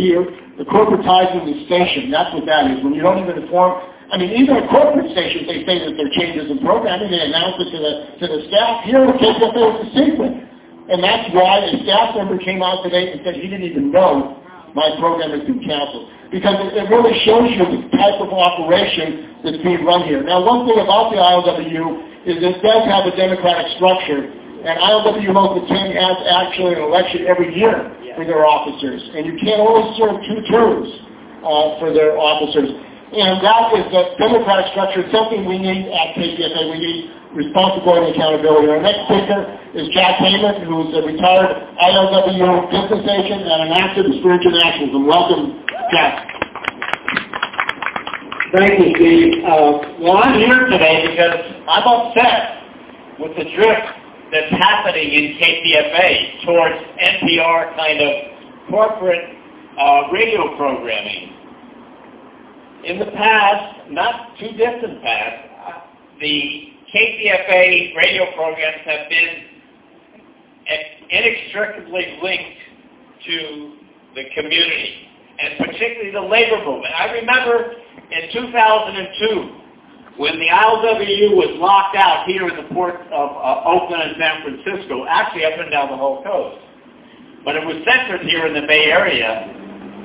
here, the corporatizing the station. That's what that is. When you don't even inform, I mean, even at corporate stations, they say that there are changes in programming. They announce it to the staff. Here at KPFA, it's a secret. And that's why a staff member came out today and said he didn't even know my program has been canceled. Because it really shows you the type of operation that's being run here. Now, one thing about the ILWU is it does have a democratic structure. And ILWU Local 10 has actually an election every year for their officers. And you can't only serve 2 terms for their officers. And that is the democratic structure, something we need at KPFA. We need responsibility and accountability. Our next speaker is Jack Heyman, who's a retired ILWU business agent and an active in spiritual nationalism. Welcome, Jack. Thank you, Steve. Well, I'm here today because I'm upset with the drift that's happening in KPFA towards NPR kind of corporate radio programming. In the past, not too distant past, the KPFA radio programs have been inextricably linked to the community, and particularly the labor movement. I remember in 2002, when the ILWU was locked out here in the port of Oakland and San Francisco, actually up and down the whole coast, but it was centered here in the Bay Area.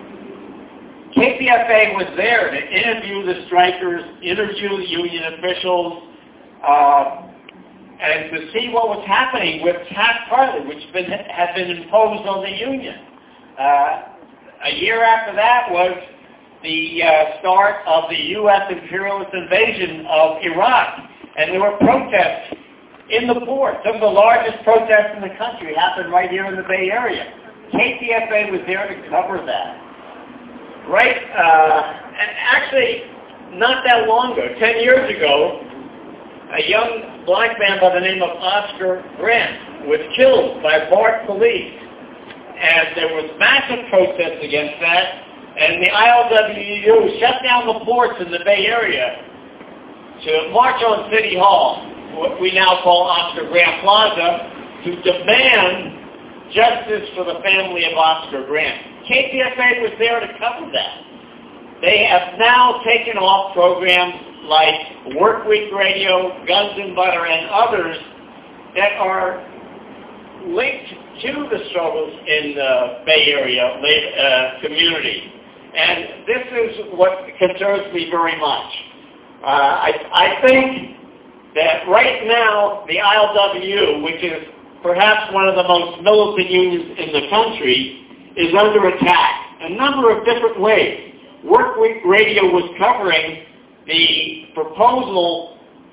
KPFA was there to interview the strikers, interview the union officials, and to see what was happening with Taft-Hartley, which had been imposed on the union. A year after that was the start of the U.S. imperialist invasion of Iraq, and there were protests in the port. Some of the largest protests in the country happened right here in the Bay Area. KPFA was there to cover that. Right, and actually, not that long ago, 10 years ago, a young black man by the name of Oscar Grant was killed by BART police. And there was massive protests against that, and the ILWU shut down the ports in the Bay Area to march on City Hall, what we now call Oscar Grant Plaza, to demand justice for the family of Oscar Grant. KPFA was there to cover that. They have now taken off programs like Workweek Radio, Guns and Butter, and others that are linked to the struggles in the Bay Area community. And this is what concerns me very much. I think that right now the ILWU, which is perhaps one of the most militant unions in the country, is under attack a number of different ways. Workweek Radio was covering the proposal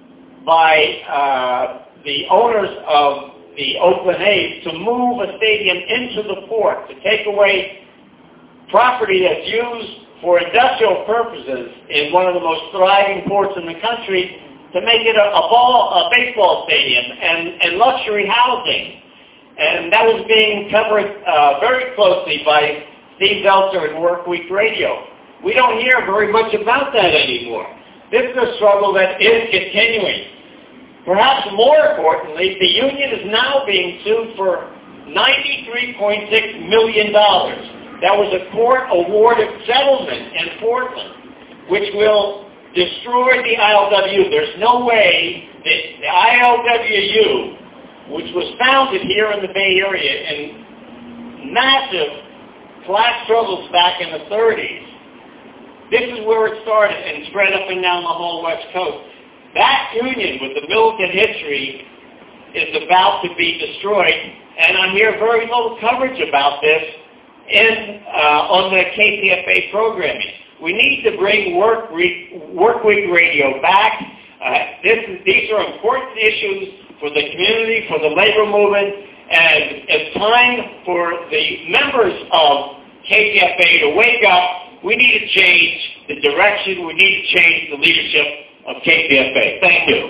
by the owners of the Oakland A's to move a stadium into the port, to take away property that's used for industrial purposes in one of the most thriving ports in the country, to make it a baseball stadium and luxury housing. And that was being covered very closely by Steve Zeltzer and Workweek Radio. We don't hear very much about that anymore. This is a struggle that is continuing. Perhaps more importantly, the union is now being sued for $93.6 million. That was a court-awarded settlement in Portland, which will destroy the ILWU. There's no way that the ILWU, which was founded here in the Bay Area in massive class struggles back in the 30s. This is where it started and spread up and down the whole West Coast. That union with the militant history is about to be destroyed, and I hear very little coverage about this on the KPFA programming. We need to bring Workweek Radio back. These are important issues for the community, for the labor movement, and it's time for the members of KPFA to wake up. We need to change the direction. We need to change the leadership of KPFA. Thank you.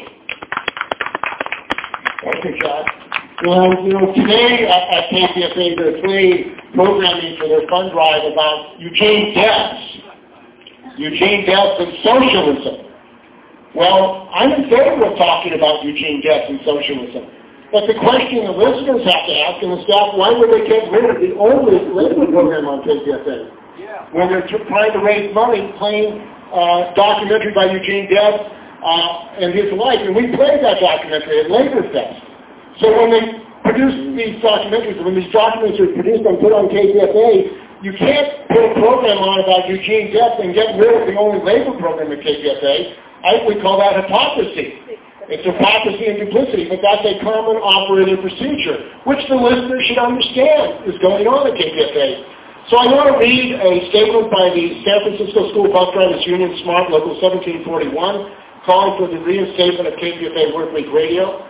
Thank you, John. Well, today at KPFA, they're playing programming for their fund drive about Eugene Debs. Eugene Debs and socialism. Well, I'm in favor of talking about Eugene Debs and socialism. But the question the listeners have to ask and the staff, why would they get rid of the only labor program on KPFA? when they're trying to raise money, playing a documentary by Eugene Debs and his life. And we played that documentary at Labor Fest. So when they produce these documentaries, when these documents are produced and put on KPFA, you can't put a program on about Eugene Debs and get rid of the only labor program at KPFA. We call that hypocrisy. It's hypocrisy and duplicity, but that's a common operating procedure, which the listener should understand is going on at KPFA. So I want to read a statement by the San Francisco School Bus Drivers Union, SMART, Local 1741, calling for the reinstatement of KPFA Workweek Radio.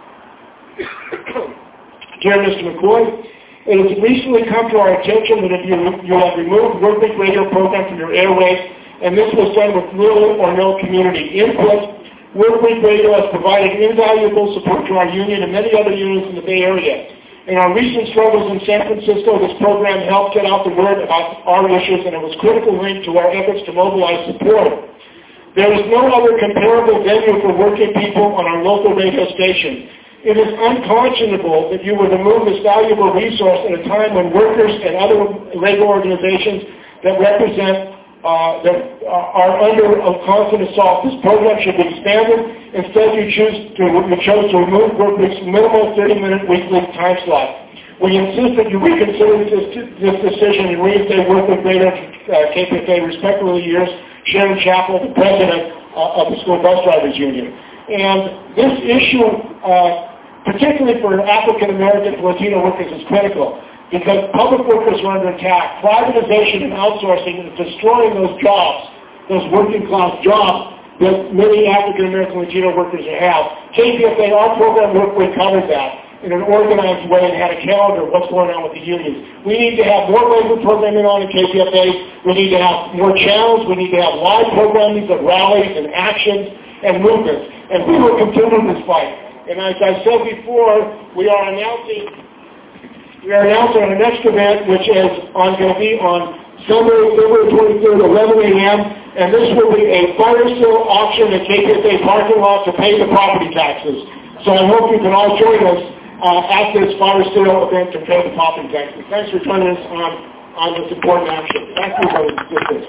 Dear Mr. McCoy, it has recently come to our attention that you have removed Workweek Radio program from your airwaves, and this was done with little or no community input. Workweek Radio has provided invaluable support to our union and many other unions in the Bay Area. In our recent struggles in San Francisco, this program helped get out the word about our issues, and it was a critical link to our efforts to mobilize support. There is no other comparable venue for working people on our local radio station. It is unconscionable that you would remove this valuable resource at a time when workers and other labor organizations that represent are under a constant assault. This program should be expanded. Instead, you chose to remove Workweek's minimal 30-minute weekly time slot. We insist that you reconsider this decision and reinstate Workweek Radio KPFA. Respectfully yours, Sharon Chappell, the president of the School Bus Drivers Union. And this issue, particularly for African American and Latino workers, is critical, because public workers are under attack. Privatization and outsourcing is destroying those jobs, those working class jobs that many African American and Latino workers have. KPFA, our program, Workweek, covered that in an organized way and had a calendar of what's going on with the unions. We need to have more labor programming on in KPFA. We need to have more channels. We need to have live programming of rallies and actions and movements. And we will continue this fight. And as I said before, we are announcing our next event, which is going to be on Sunday, February 23rd, 11 a.m., and this will be a fire sale auction at KPFA parking lot to pay the property taxes. So I hope you can all join us at this fire sale event to pay the property taxes. Thanks for joining us on this important action. Thank you, brothers and sisters.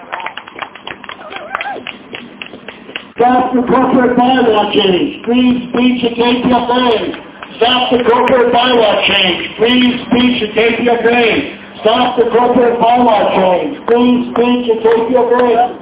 Stop the corporate bylaw change. Free speech at KPFA. Stop the corporate bylaw change. Free speech at KPFA. Stop the corporate bylaw change. Free speech at KPFA.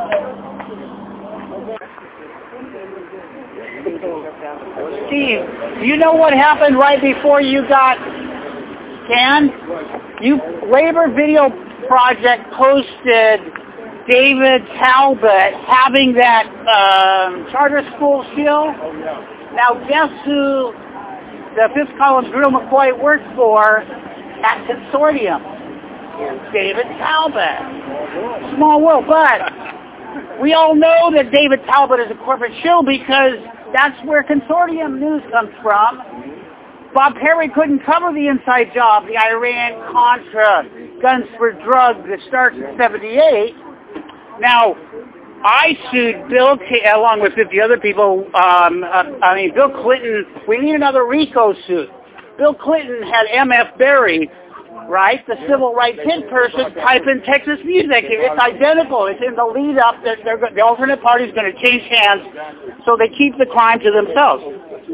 Steve, do you know what happened right before you got canned? Labor Video Project posted David Talbot having that charter school seal. Now guess who the fifth column Drew McCoy works for at Consortium? David Talbot. Small world, but we all know that David Talbot is a corporate shill because that's where Consortium news comes from. Bob Perry couldn't cover the inside job, the Iran-Contra, guns for drugs that starts in 78. Now, I sued Bill, along with 50 other people, Bill Clinton. We need another RICO suit. Bill Clinton had M.F. Berry, right, the civil rights hit person, type in Texas music. It's identical. It's in the lead up that the alternate party is going to change hands, so they keep the crime to themselves.